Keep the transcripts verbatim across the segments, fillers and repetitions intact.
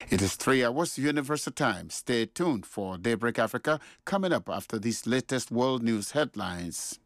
It is three hours Universal Time. Stay tuned for Daybreak Africa coming up after these latest world news headlines.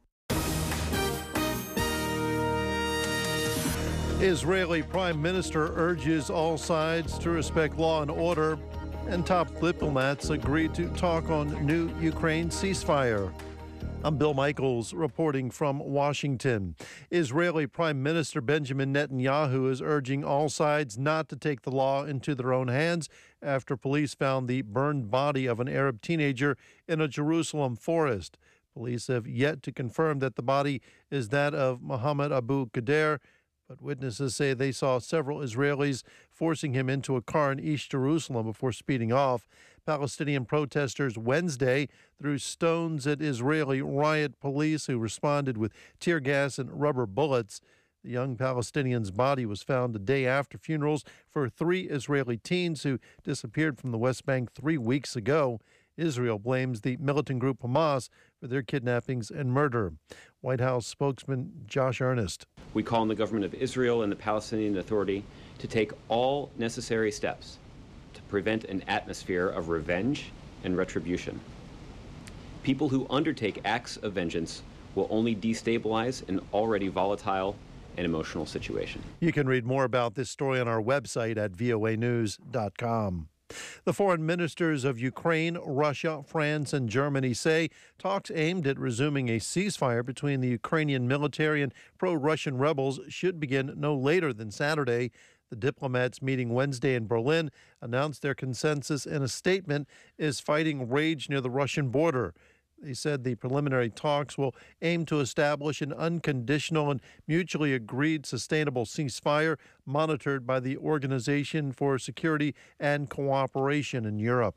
Israeli Prime Minister urges all sides to respect law and order, and top diplomats agreed to talk on new Ukraine ceasefire. I'm Bill Michaels reporting from Washington. Israeli Prime Minister Benjamin Netanyahu is urging all sides not to take the law into their own hands after police found the burned body of an Arab teenager in a Jerusalem forest. Police have yet to confirm that the body is that of Mohammed Abu Qader, but witnesses say they saw several Israelis forcing him into a car in East Jerusalem before speeding off. Palestinian protesters Wednesday threw stones at Israeli riot police who responded with tear gas and rubber bullets. The young Palestinian's body was found a day after funerals for three Israeli teens who disappeared from the West Bank three weeks ago. Israel blames the militant group Hamas for their kidnappings and murder. White House spokesman Josh Earnest. We call on the government of Israel and the Palestinian Authority to take all necessary steps to prevent an atmosphere of revenge and retribution. People who undertake acts of vengeance will only destabilize an already volatile and emotional situation. You can read more about this story on our website at V O A news dot com. The foreign ministers of Ukraine, Russia, France, and Germany say talks aimed at resuming a ceasefire between the Ukrainian military and pro-Russian rebels should begin no later than Saturday. The diplomats meeting Wednesday in Berlin announced their consensus in a statement as fighting raged near the Russian border. They said the preliminary talks will aim to establish an unconditional and mutually agreed sustainable ceasefire monitored by the Organization for Security and Cooperation in Europe.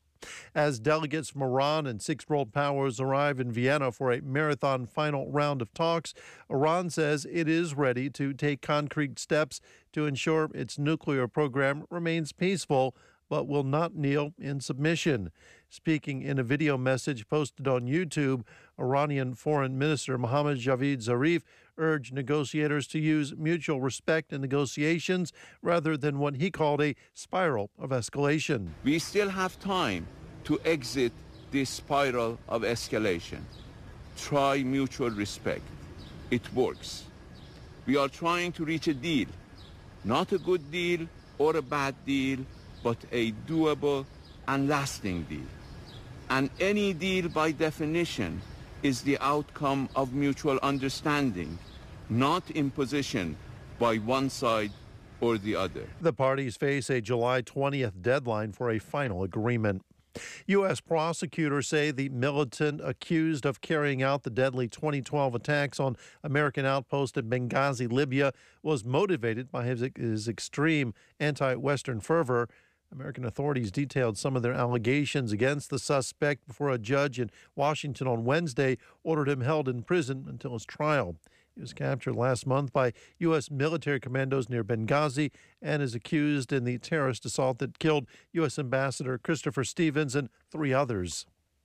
As delegates from Iran and six world powers arrive in Vienna for a marathon final round of talks, Iran says it is ready to take concrete steps to ensure its nuclear program remains peaceful, but will not kneel in submission. Speaking in a video message posted on YouTube, Iranian Foreign Minister Mohammad Javad Zarif urged negotiators to use mutual respect in negotiations rather than what he called a spiral of escalation. We still have time to exit this spiral of escalation. Try mutual respect. It works. We are trying to reach a deal, not a good deal or a bad deal, but a doable and lasting deal. And any deal, by definition, is the outcome of mutual understanding, not imposition by one side or the other. The parties face a July twentieth deadline for a final agreement. U S prosecutors say the militant accused of carrying out the deadly twenty twelve attacks on American outpost in Benghazi, Libya, was motivated by his, his extreme anti-Western fervor. American authorities detailed some of their allegations against the suspect before a judge in Washington on Wednesday ordered him held in prison until his trial. He was captured last month by U S military commandos near Benghazi and is accused in the terrorist assault that killed U S Ambassador Christopher Stevens and three others.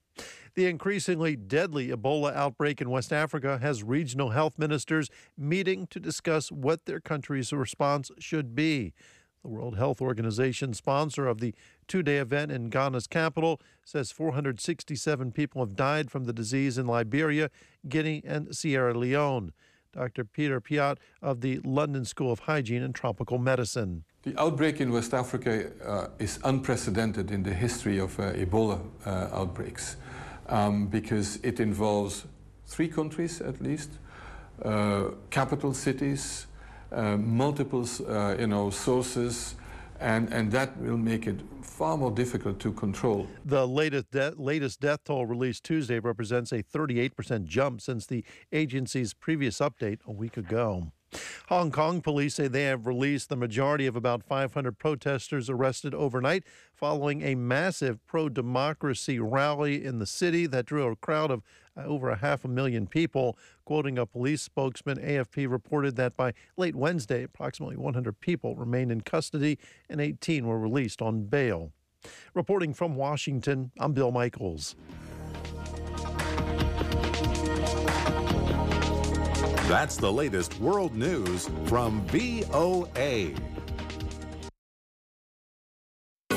The increasingly deadly Ebola outbreak in West Africa has regional health ministers meeting to discuss what their country's response should be. The World Health Organization, sponsor of the two-day event in Ghana's capital, says four hundred sixty-seven people have died from the disease in Liberia, Guinea, and Sierra Leone. Doctor Peter Piot of the London School of Hygiene and Tropical Medicine. The outbreak in West Africa uh, is unprecedented in the history of uh, Ebola uh, outbreaks um, because it involves three countries at least, uh, capital cities, Uh, multiple, uh, you know, sources, and, and that will make it far more difficult to control. The latest, de- latest death toll released Tuesday represents a thirty-eight percent jump since the agency's previous update a week ago. Hong Kong police say they have released the majority of about five hundred protesters arrested overnight following a massive pro-democracy rally in the city that drew a crowd of over a half a million people. Quoting a police spokesman, A F P reported that by late Wednesday, approximately one hundred people remained in custody and eighteen were released on bail. Reporting from Washington, I'm Bill Michaels. That's the latest world news from V O A.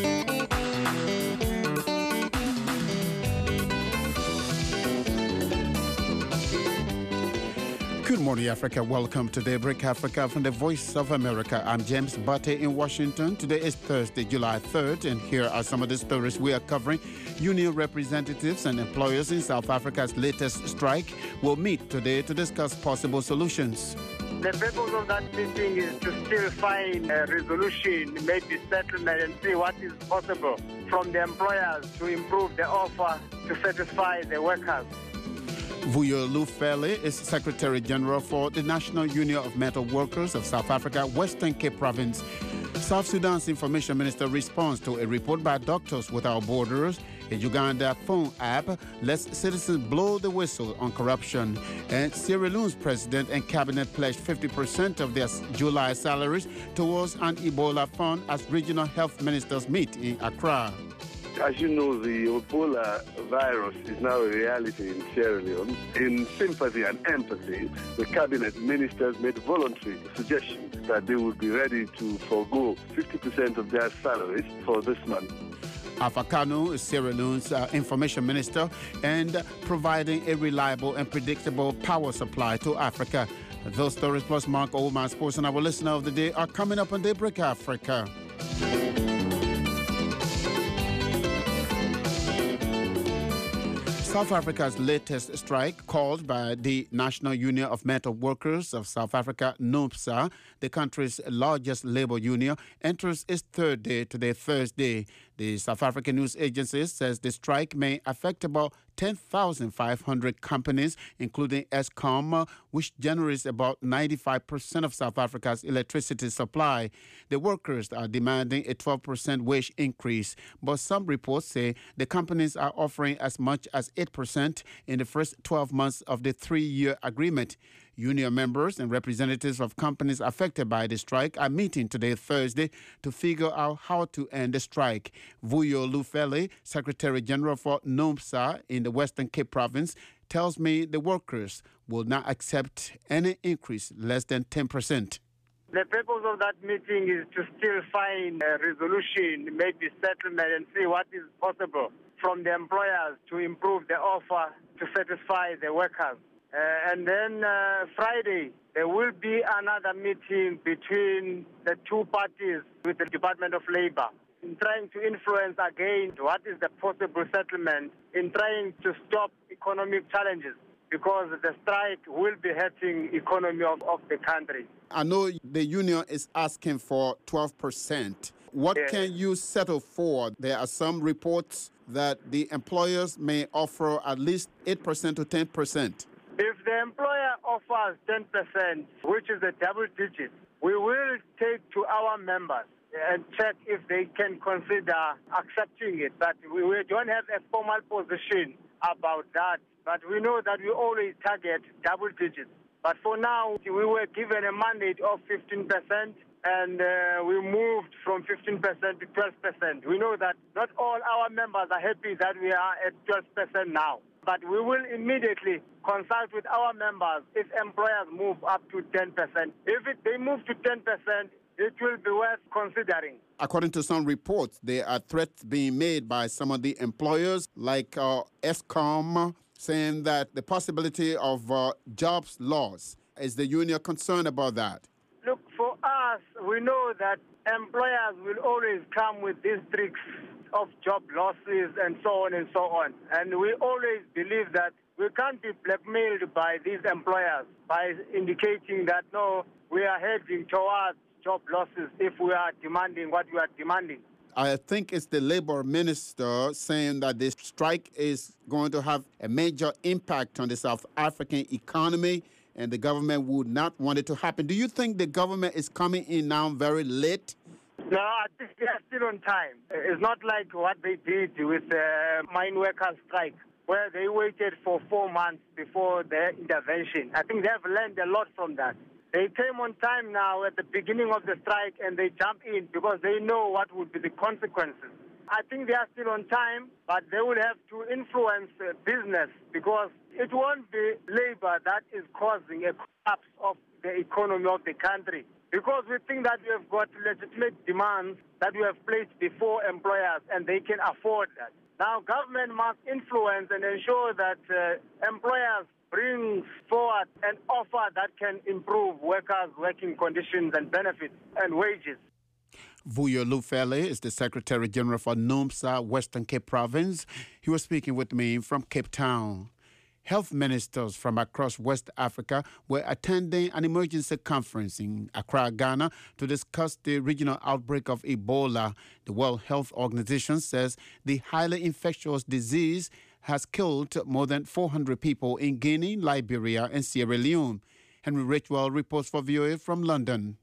morning, Africa. Welcome to Daybreak Africa from the Voice of America. I'm James Bate in Washington. Today is Thursday, July third, and here are some of the stories we are covering. Union representatives and employers in South Africa's latest strike will meet today to discuss possible solutions. The purpose of that meeting is to still find a resolution, maybe settlement, and see what is possible from the employers to improve the offer to satisfy the workers. Vuyo Lufele is Secretary General for the National Union of Metal Workers of South Africa, Western Cape Province. South Sudan's information minister responds to a report by Doctors Without Borders. A Uganda phone app lets citizens blow the whistle on corruption. And Sierra Leone's president and cabinet pledged fifty percent of their July salaries towards an Ebola fund as regional health ministers meet in Accra. As you know, the Ebola virus is now a reality in Sierra Leone. In sympathy and empathy, the cabinet ministers made voluntary suggestions that they would be ready to forego fifty percent of their salaries for this month. Alpha Kanu is Sierra Leone's uh, information minister and providing a reliable and predictable power supply to Africa. Those stories plus Mark Oldman Sports and our listener of the day are coming up on Daybreak Africa. South Africa's latest strike, called by the National Union of Metal Workers of South Africa, NUMSA, the country's largest labor union, enters its third day today, Thursday. The South African news agency says the strike may affect about ten thousand five hundred companies, including Eskom, which generates about ninety-five percent of South Africa's electricity supply. The workers are demanding a twelve percent wage increase, but some reports say the companies are offering as much as eight percent in the first twelve months of the three-year agreement. Union members and representatives of companies affected by the strike are meeting today, Thursday, to figure out how to end the strike. Vuyo Lufele, Secretary General for NUMSA in the Western Cape Province, tells me the workers will not accept any increase less than ten percent. The purpose of that meeting is to still find a resolution, maybe settlement, and see what is possible from the employers to improve the offer to satisfy the workers. Uh, and then uh, Friday, there will be another meeting between the two parties with the Department of Labor, in trying to influence again what is the possible settlement, in trying to stop economic challenges, because the strike will be hurting the economy of, of the country. I know the union is asking for twelve percent. What yes. can you settle for? There are some reports that the employers may offer at least eight percent to ten percent. If the employer offers ten percent, which is a double digit, we will take to our members and check if they can consider accepting it. But we, we don't have a formal position about that. But we know that we always target double digits. But for now, we were given a mandate of fifteen percent, and uh, we moved from fifteen percent to twelve percent. We know that not all our members are happy that we are at twelve percent now. But we will immediately consult with our members if employers move up to ten percent. If it, they move to ten percent, it will be worth considering. According to some reports, there are threats being made by some of the employers, like uh, Eskom, saying that the possibility of uh, jobs loss. Is the union concerned about that? Look, for us, we know that employers will always come with these tricks of job losses and so on and so on. And we always believe that we can't be blackmailed by these employers by indicating that, no, we are heading towards job losses if we are demanding what we are demanding. I think it's the labor minister saying that this strike is going to have a major impact on the South African economy, and the government would not want it to happen. Do you think the government is coming in now very late? No, I think they are still on time. It's not like what they did with the mine workers' strike, where they waited for four months before their intervention. I think they have learned a lot from that. They came on time now at the beginning of the strike, and they jump in because they know what would be the consequences. I think they are still on time, but they will have to influence business, because it won't be labor that is causing a collapse of the economy of the country. Because we think that we have got legitimate demands that we have placed before employers and they can afford that. Now, government must influence and ensure that uh, employers bring forward an offer that can improve workers' working conditions and benefits and wages. Vuyo Lufele is the Secretary General for NUMSA, Western Cape Province. He was speaking with me from Cape Town. Health ministers from across West Africa were attending an emergency conference in Accra, Ghana, to discuss the regional outbreak of Ebola. The World Health Organization says the highly infectious disease has killed more than four hundred people in Guinea, Liberia, and Sierra Leone. Henry Richwell reports for V O A from London.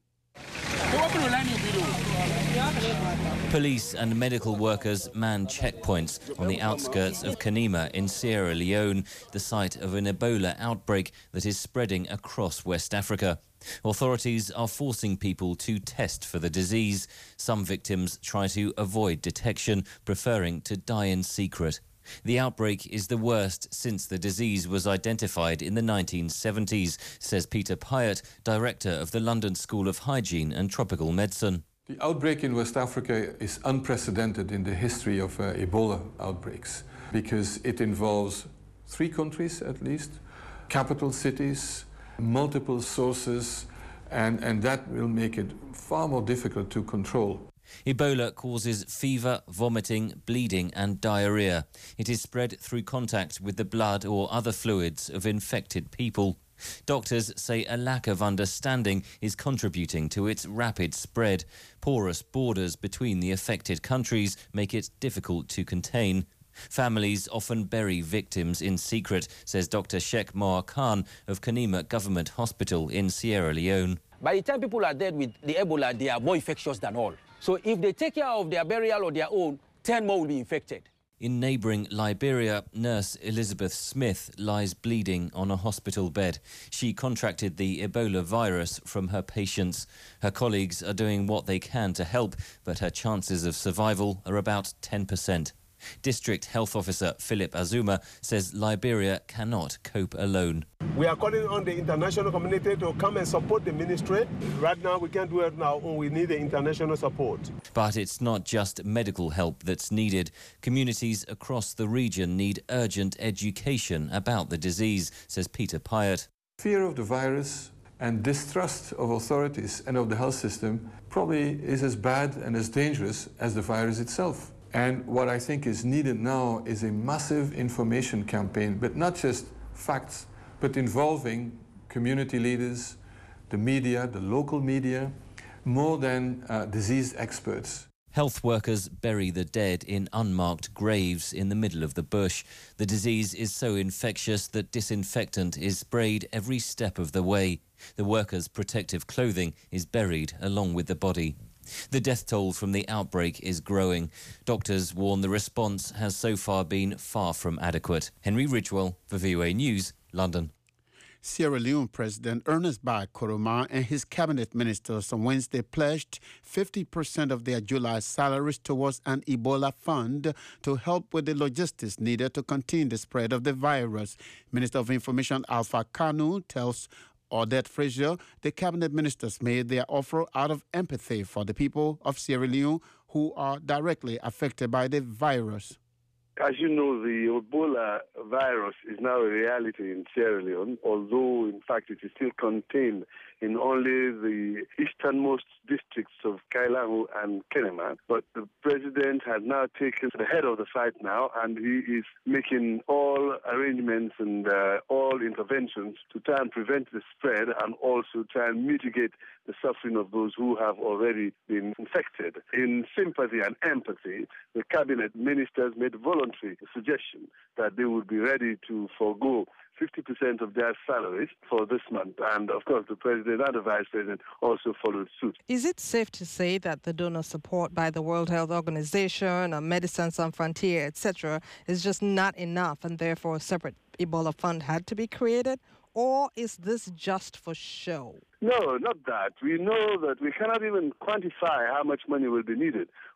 Police and medical workers man checkpoints on the outskirts of Kanima in Sierra Leone, the site of an Ebola outbreak that is spreading across West Africa. Authorities are forcing people to test for the disease. Some victims try to avoid detection, preferring to die in secret. The outbreak is the worst since the disease was identified in the nineteen seventies, says Peter Pyatt, director of the London School of Hygiene and Tropical Medicine. The outbreak in West Africa is unprecedented in the history of uh, Ebola outbreaks because it involves three countries at least, capital cities, multiple sources, and, and that will make it far more difficult to control. Ebola causes fever, vomiting, bleeding and diarrhea. It is spread through contact with the blood or other fluids of infected people. Doctors say a lack of understanding is contributing to its rapid spread. Porous borders between the affected countries make it difficult to contain. Families often bury victims in secret, says Doctor Sheikh Moa Khan of Kanima Government Hospital in Sierra Leone. By the time people are dead with the Ebola, they are more infectious than all. So if they take care of their burial or their own, ten more will be infected. In neighbouring Liberia, nurse Elizabeth Smith lies bleeding on a hospital bed. She contracted the Ebola virus from her patients. Her colleagues are doing what they can to help, but her chances of survival are about ten percent. District Health Officer Philip Azuma says Liberia cannot cope alone. We are calling on the international community to come and support the ministry. Right now, we can't do it now. We need the international support. But it's not just medical help that's needed. Communities across the region need urgent education about the disease, says Peter Pyatt. Fear of the virus and distrust of authorities and of the health system probably is as bad and as dangerous as the virus itself. And what I think is needed now is a massive information campaign, but not just facts, but involving community leaders, the media, the local media, more than uh, disease experts. Health workers bury the dead in unmarked graves in the middle of the bush. The disease is so infectious that disinfectant is sprayed every step of the way. The workers' protective clothing is buried along with the body. The death toll from the outbreak is growing. Doctors warn the response has so far been far from adequate. Henry Ridgewell for V O A News, London. Sierra Leone President Ernest Bai Koroma and his cabinet ministers on Wednesday pledged fifty percent of their July salaries towards an Ebola fund to help with the logistics needed to contain the spread of the virus. Minister of Information Alpha Kanu tells Odette Frazier the cabinet ministers made their offer out of empathy for the people of Sierra Leone who are directly affected by the virus. As you know, the Ebola virus is now a reality in Sierra Leone, although, in fact, it is still contained in only the easternmost districts of Kailangu and Kenema. But the president has now taken the head of the fight now, and he is making all arrangements and uh, all interventions to try and prevent the spread and also try and mitigate the suffering of those who have already been infected. In sympathy and empathy, the cabinet ministers made voluntary suggestion that they would be ready to forego fifty percent of their salaries for this month. And, of course, the president and the vice president also followed suit. Is it safe to say that the donor support by the World Health Organization, or Médecins Sans Frontières, et cetera, is just not enough and therefore a separate Ebola fund had to be created? Or is this just for show? No, not that. We know that we cannot even quantify how much money will be needed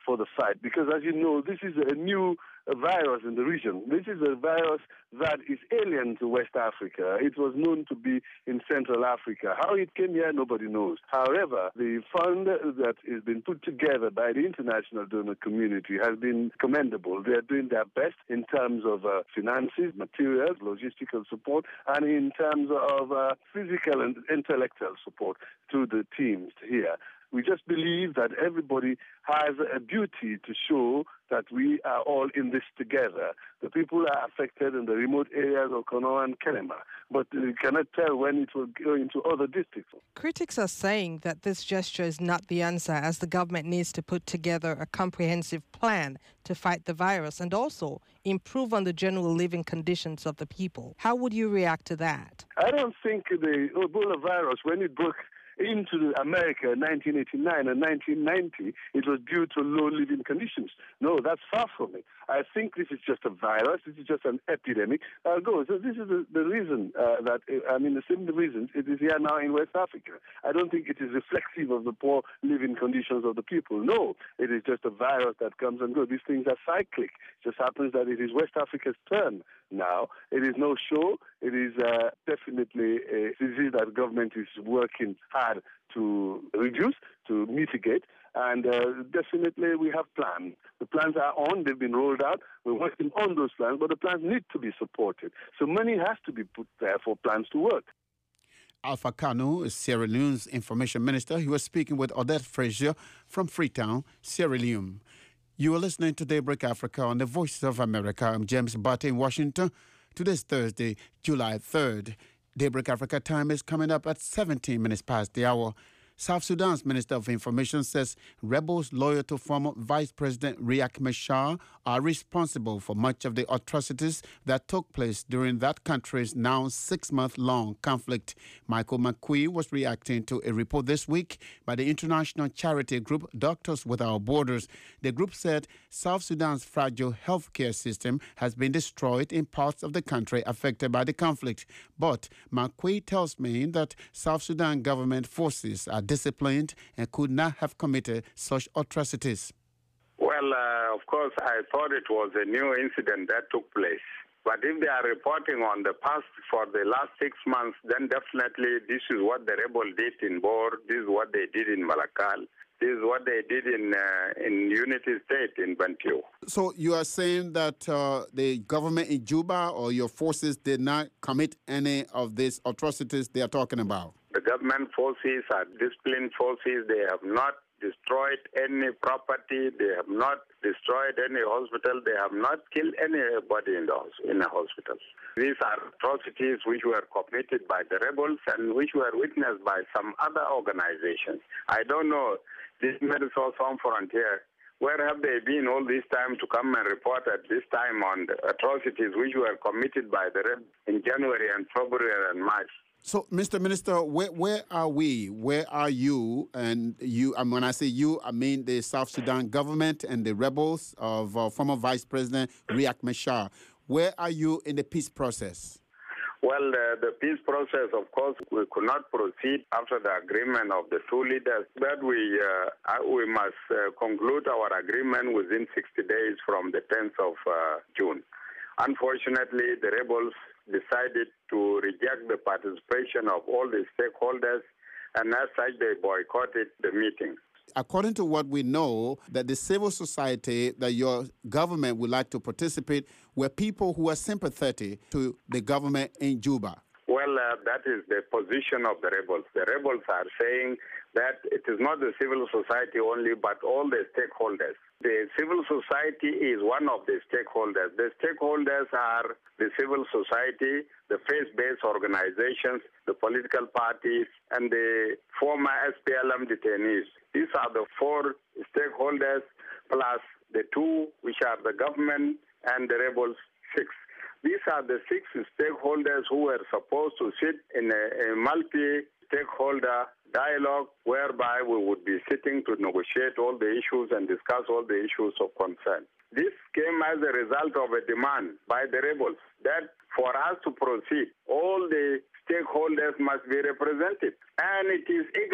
for the fight. Because as you know, this is a new virus in the region. This is a virus that is alien to West Africa. It was known to be in Central Africa. How it came here, nobody knows. However, the fund that has been put together by the international donor community has been commendable. They are doing their best in terms of uh, finances, materials, logistical support, and in terms of uh, physical and intellectual support to the teams here. We just believe that everybody has a duty to show that we are all in this together. The people are affected in the remote areas of Konoha and Kenema, but we cannot tell when it will go into other districts. Critics are saying that this gesture is not the answer, as the government needs to put together a comprehensive plan to fight the virus and also improve on the general living conditions of the people. How would you react to that? I don't think the Ebola virus, when it broke into America in nineteen eighty-nine and nineteen ninety, it was due to low living conditions. No, that's far from it. I think this is just a virus. This is just an epidemic. Uh, go. So this is the, the reason uh, that, I mean, the same reasons it is here now in West Africa. I don't think it is reflexive of the poor living conditions of the people. No, it is just a virus that comes and goes. These things are cyclic. It just happens that it is West Africa's turn now. It is no show. It is uh, definitely a disease that government is working hard to reduce, to mitigate, and uh, definitely we have plans. The plans are on, they've been rolled out, we're working on those plans, but the plans need to be supported. So money has to be put there for plans to work. Alpha Kanu is Sierra Leone's information minister. He was speaking with Odette Frazier from Freetown, Sierra Leone. You are listening to Daybreak Africa on the Voices of America. I'm James Barty in Washington. Today's Thursday, July third. Daybreak Africa time is coming up at seventeen minutes past the hour. South Sudan's Minister of Information says rebels loyal to former Vice President Riek Machar are responsible for much of the atrocities that took place during that country's now six-month-long conflict. Michael McQueen was reacting to a report this week by the international charity group Doctors Without Borders. The group said South Sudan's fragile healthcare system has been destroyed in parts of the country affected by the conflict. But McQueen tells me that South Sudan government forces are disciplined and could not have committed such atrocities. Well, uh, of course, I thought it was a new incident that took place. But if they are reporting on the past for the last six months, then definitely this is what the rebel did in Bor, this is what they did in Malakal, this is what they did in uh, in Unity State in Bantu. So you are saying that uh, the government in Juba or your forces did not commit any of these atrocities they are talking about? The government forces are disciplined forces. They have not destroyed any property. They have not destroyed any hospital. They have not killed anybody in the in a hospital. These are atrocities which were committed by the rebels and which were witnessed by some other organizations. I don't know, this Medicine Sans Frontier, where have they been all this time to come and report at this time on the atrocities which were committed by the rebels in January and February and March? So, Mister Minister, where where are we? Where are you? And you, and when I say you, I mean the South Sudan government and the rebels of uh, former Vice President Riek Machar. Where are you in the peace process? Well, uh, the peace process, of course, we could not proceed after the agreement of the two leaders, but we uh, we must uh, conclude our agreement within sixty days from the tenth of uh, June. Unfortunately, the rebels decided to reject the participation of all the stakeholders, and as such, they boycotted the meeting. According to what we know, that the civil society that your government would like to participate were people who are sympathetic to the government in Juba. Well, uh, that is the position of the rebels. The rebels are saying that it is not the civil society only, but all the stakeholders. The civil society is one of the stakeholders. The stakeholders are the civil society, the faith-based organizations, the political parties, and the former S P L M detainees. These are the four stakeholders, plus the two, which are the government, and the rebels, six. These are the six stakeholders who were supposed to sit in a, a multi-stakeholder dialogue whereby we would be sitting to negotiate all the issues and discuss all the issues of concern. This came as a result of a demand by the rebels that for us to proceed, all the stakeholders must be represented. And it is IGAD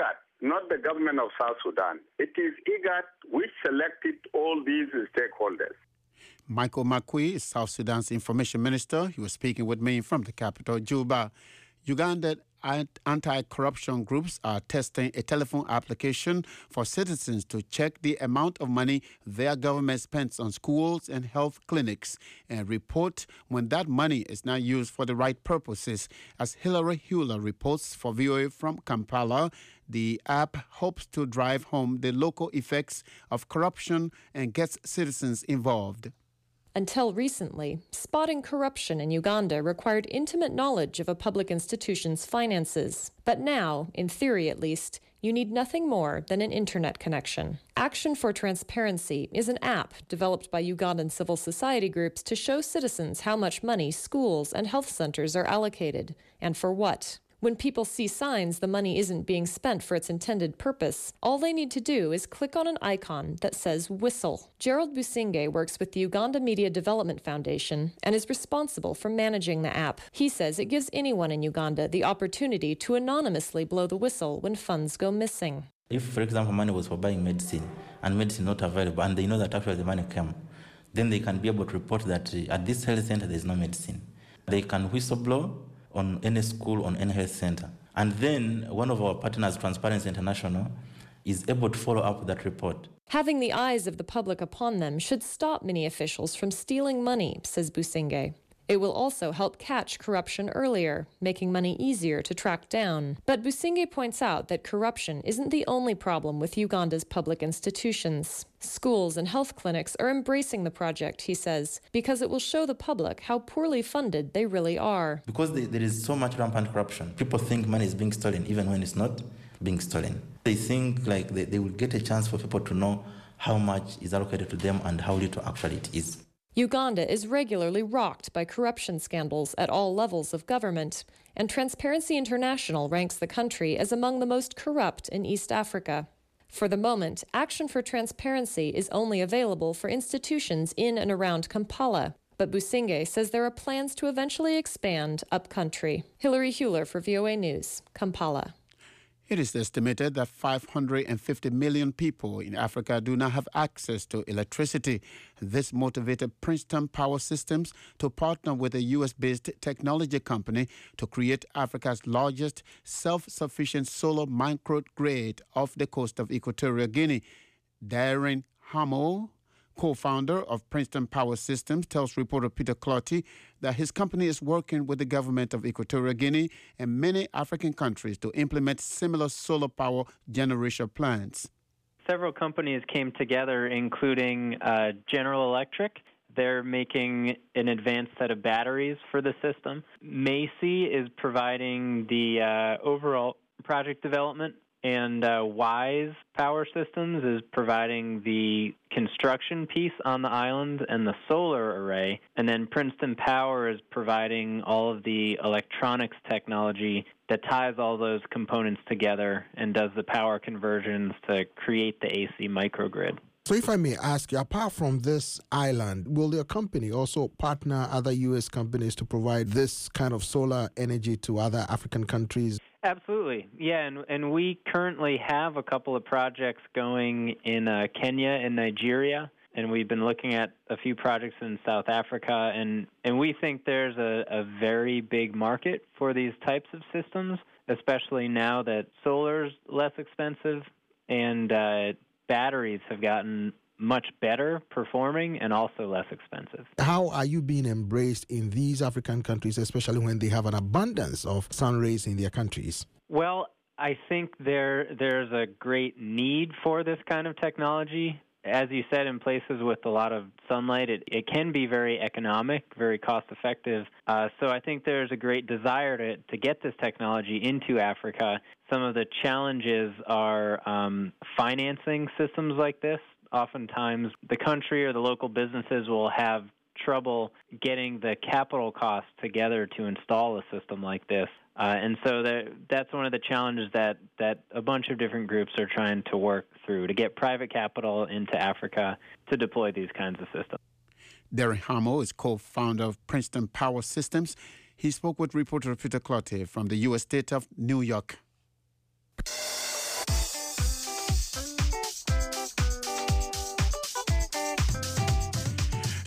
not the government of South Sudan. It is IGAD which selected all these stakeholders. Michael Makui is South Sudan's information minister. He was speaking with me from the capital, Juba. Uganda anti-corruption groups are testing a telephone application for citizens to check the amount of money their government spends on schools and health clinics and report when that money is not used for the right purposes. As Hilary Hewler reports for V O A from Kampala, the app hopes to drive home the local effects of corruption and gets citizens involved. Until recently, spotting corruption in Uganda required intimate knowledge of a public institution's finances. But now, in theory at least, you need nothing more than an internet connection. Action for Transparency is an app developed by Ugandan civil society groups to show citizens how much money schools and health centers are allocated, and for what. When people see signs the money isn't being spent for its intended purpose, all they need to do is click on an icon that says Whistle. Gerald Businge works with the Uganda Media Development Foundation and is responsible for managing the app. He says it gives anyone in Uganda the opportunity to anonymously blow the whistle when funds go missing. If, for example, money was for buying medicine and medicine not available and they know that actually the money came, then they can be able to report that uh, at this health center there is no medicine. They can whistleblow on any school, on any health center. And then one of our partners, Transparency International, is able to follow up with that report. Having the eyes of the public upon them should stop many officials from stealing money, says Businge. It will also help catch corruption earlier, making money easier to track down. But Businge points out that corruption isn't the only problem with Uganda's public institutions. Schools and health clinics are embracing the project, he says, because it will show the public how poorly funded they really are. Because there is so much rampant corruption, people think money is being stolen even when it's not being stolen. They think like they, they will get a chance for people to know how much is allocated to them and how little actually it is. Uganda is regularly rocked by corruption scandals at all levels of government, and Transparency International ranks the country as among the most corrupt in East Africa. For the moment, Action for Transparency is only available for institutions in and around Kampala, but Businge says there are plans to eventually expand upcountry. Hilary Hewler for V O A News, Kampala. It is estimated that five hundred fifty million people in Africa do not have access to electricity. This motivated Princeton Power Systems to partner with a U S-based technology company to create Africa's largest self-sufficient solar microgrid off the coast of Equatorial Guinea. Darren Hamo, co-founder of Princeton Power Systems, tells reporter Peter Clotty that his company is working with the government of Equatorial Guinea and many African countries to implement similar solar power generation plants. Several companies came together, including uh, General Electric. They're making an advanced set of batteries for the system. Macy is providing the uh, overall project development, and uh, Wise Power Systems is providing the construction piece on the island and the solar array. And then Princeton Power is providing all of the electronics technology that ties all those components together and does the power conversions to create the A C microgrid. So if I may ask you, apart from this island, will your company also partner other U S companies to provide this kind of solar energy to other African countries? Absolutely. Yeah, and, and we currently have a couple of projects going in uh, Kenya and Nigeria, and we've been looking at a few projects in South Africa, and, and we think there's a, a very big market for these types of systems, especially now that solar's less expensive and uh, batteries have gotten much better performing and also less expensive. How are you being embraced in these African countries, especially when they have an abundance of sun rays in their countries? Well, I think there there's a great need for this kind of technology. As you said, in places with a lot of sunlight, it, it can be very economic, very cost-effective. Uh, so I think there's a great desire to, to get this technology into Africa. Some of the challenges are um, financing systems like this. Oftentimes, the country or the local businesses will have trouble getting the capital costs together to install a system like this. Uh, and so that, that's one of the challenges that, that a bunch of different groups are trying to work through, to get private capital into Africa to deploy these kinds of systems. Darren Hamo is co-founder of Princeton Power Systems. He spoke with reporter Peter Clotty from the U S state of New York.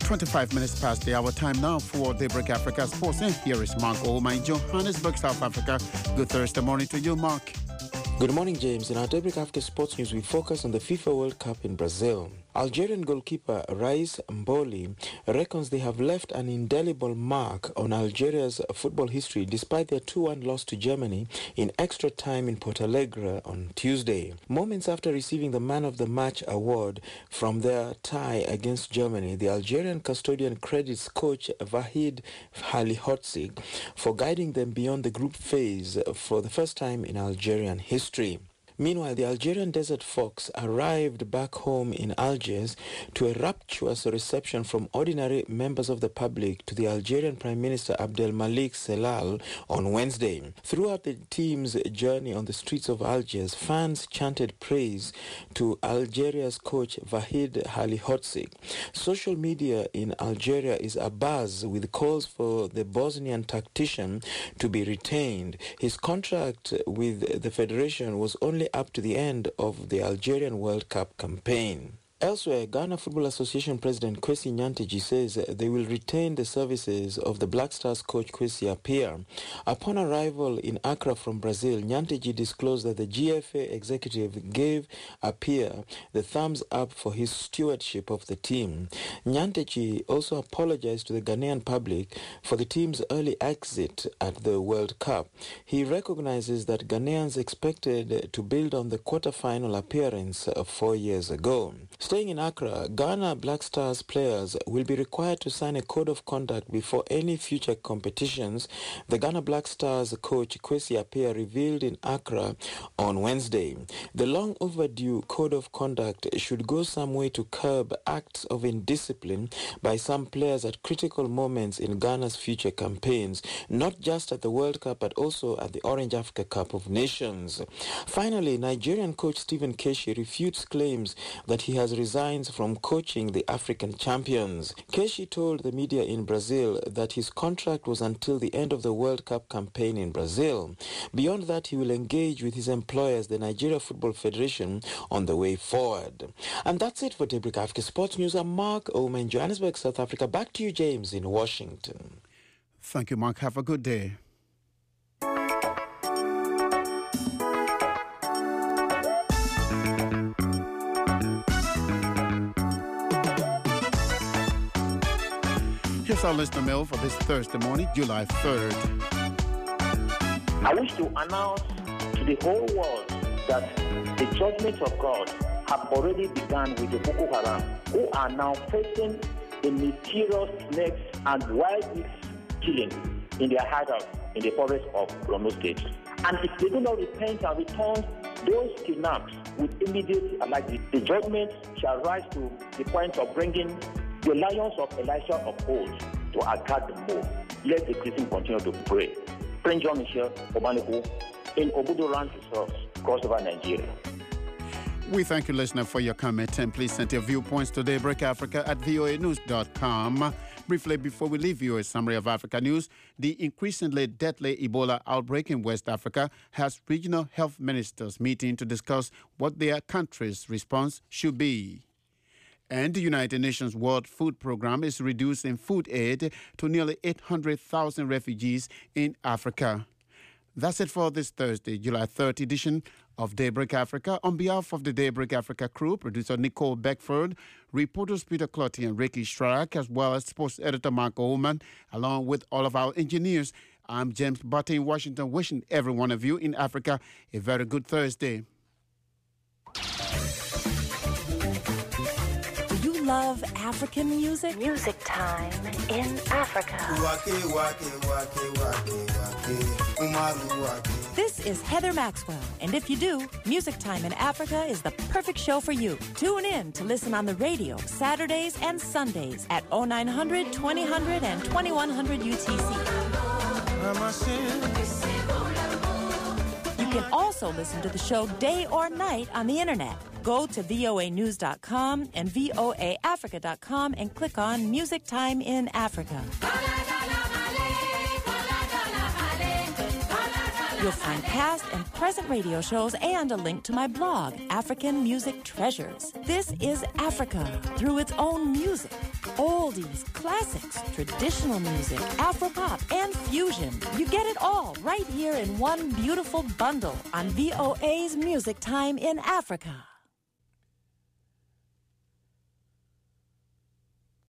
twenty-five minutes past the hour. Time now for Daybreak Africa Sports. And here is Mark Ouma in Johannesburg, South Africa. Good Thursday morning to you, Mark. Good morning, James. In our Daybreak Africa Sports News, we focus on the FIFA World Cup in Brazil. Algerian goalkeeper Rais Mboli reckons they have left an indelible mark on Algeria's football history despite their two one loss to Germany in extra time in Porto Alegre on Tuesday. Moments after receiving the Man of the Match award from their tie against Germany, the Algerian custodian credits coach Vahid Halilhodzic for guiding them beyond the group phase for the first time in Algerian history. Meanwhile, the Algerian Desert Fox arrived back home in Algiers to a rapturous reception from ordinary members of the public to the Algerian Prime Minister Abdelmalek Sellal on Wednesday. Throughout the team's journey on the streets of Algiers, fans chanted praise to Algeria's coach Vahid Halilhodzic. Social media in Algeria is abuzz with calls for the Bosnian tactician to be retained. His contract with the federation was only up to the end of the Algerian World Cup campaign. Elsewhere, Ghana Football Association President Kwesi Nyanteji says they will retain the services of the Black Stars coach Kwesi Appiah. Upon arrival in Accra from Brazil, Nyanteji disclosed that the G F A executive gave Appiah the thumbs up for his stewardship of the team. Nyanteji also apologized to the Ghanaian public for the team's early exit at the World Cup. He recognizes that Ghanaians expected to build on the quarter-final appearance four years ago. Staying in Accra, Ghana Black Stars players will be required to sign a code of conduct before any future competitions, the Ghana Black Stars coach Kwesi Appiah revealed in Accra on Wednesday. The long overdue code of conduct should go some way to curb acts of indiscipline by some players at critical moments in Ghana's future campaigns, not just at the World Cup but also at the Orange Africa Cup of Nations. Finally, Nigerian coach Stephen Keshi refutes claims that he has resigns from coaching the African champions. Keshi told the media in Brazil that his contract was until the end of the World Cup campaign in Brazil. Beyond that, he will engage with his employers, the Nigeria Football Federation, on the way forward. And that's it for Daybreak Africa Sports News. I'm Mark Ouma in Johannesburg, South Africa. Back to you, James, in Washington. Thank you, Mark. Have a good day. Here's our listener mail for this Thursday morning, July third. I wish to announce to the whole world that the judgment of God have already begun with the Boko Haram, who are now facing a mysterious snakes and wild beasts killing in their hideout in the forest of Borno State. And if they do not repent and return those kidnapped with immediate alert, the judgment shall rise to the point of bringing the lions of Elisha of old to attack them more. Let the Christian continue to pray. Prince John Michel Obaneko in Obudu Ranch Resorts, crossover Nigeria. We thank you, listener, for your comment, and please send your viewpoints to Daybreak Africa at V O A news dot com. Briefly, before we leave you, a summary of Africa news. The increasingly deadly Ebola outbreak in West Africa has regional health ministers meeting to discuss what their country's response should be. And the United Nations World Food Programme is reducing food aid to nearly eight hundred thousand refugees in Africa. That's it for this Thursday, July third edition of Daybreak Africa. On behalf of the Daybreak Africa crew, producer Nicole Beckford, reporters Peter Clotty and Ricky Strack, as well as sports editor Mark Oman, along with all of our engineers, I'm James Butte in Washington, wishing every one of you in Africa a very good Thursday. Love African music? Music Time in Africa. This is Heather Maxwell, and if you do, Music Time in Africa is the perfect show for you. Tune in to listen on the radio Saturdays and Sundays at oh nine hundred, twenty hundred, and twenty-one hundred U T C. You can also listen to the show day or night on the internet. Go to V O A news dot com and V O A Africa dot com and click on Music Time in Africa. You'll find past and present radio shows and a link to my blog, African Music Treasures. This is Africa through its own music. Oldies, classics, traditional music, Afropop, and fusion. You get it all right here in one beautiful bundle on V O A's Music Time in Africa.